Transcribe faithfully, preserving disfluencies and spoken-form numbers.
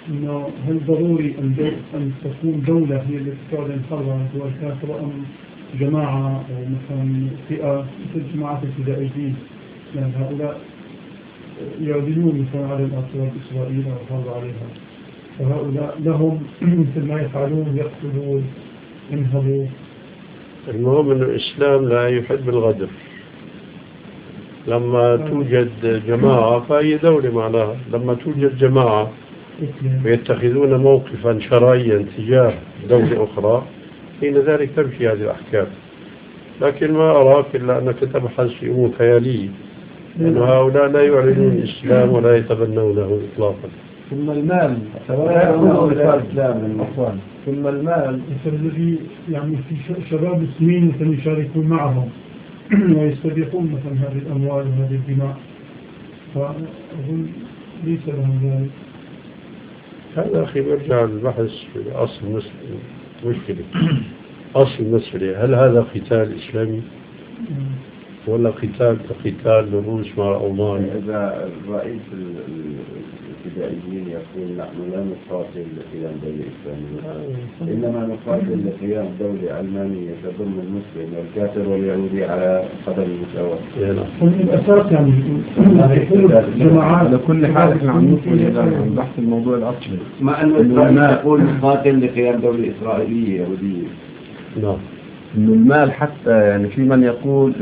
إنه هل ضروري أن, دو... أن تكون دولة هي التي تعلن حربها على الدول الكافرة أم جماعة أو مثلا فئة مثل جماعة الفدائيين؟ يعني هؤلاء يعلنون مثلا على الأطراف إسرائيل أو الحرب عليها، فهؤلاء لهم مثل ما يفعلون يقتلون ينهبوا. المهم أن الإسلام لا يحب الغدر. لما توجد جماعة فهي دولة معناها، لما توجد جماعة ويتخذون موقفا شرعيا تجاه دولة أخرى حين ذلك تمشي هذه الأحكام. لكن ما أراك إلا أنك تبحث في أمور خيالية، لأن هؤلاء لا يعلنون الإسلام ولا يتبنونه إطلاقا. ثم المال ثم المال الذي يعني في شباب مسلمين مثلا يشاركون معهم ويستبيحون مثلا هذه الأموال وهذه الدماء، فأظن ليس لهم ذلك. هذا أخي برجع البحث في أصل المسألة. مشكلة أصل المسألة، هل هذا قتال إسلامي ولا قتال كقتال الروس مع الألمان؟ إذا الرئيس الفدائيين يقول نحن لا نقاتل لقيام دولة إسلامية، إنما نقاتل لقيام دولة علمانية تضم المسلم والكافر واليهودي على قدم المساواة. ومن الأساس يعني جماعات على كل حال احنا عم نوصل إلى بحث الموضوع الأصلي، ما أن إسرائيل تقول نقاتل لقيام دولة إسرائيلية يهودية. نعم. إنه المال حتى يعني في من يقول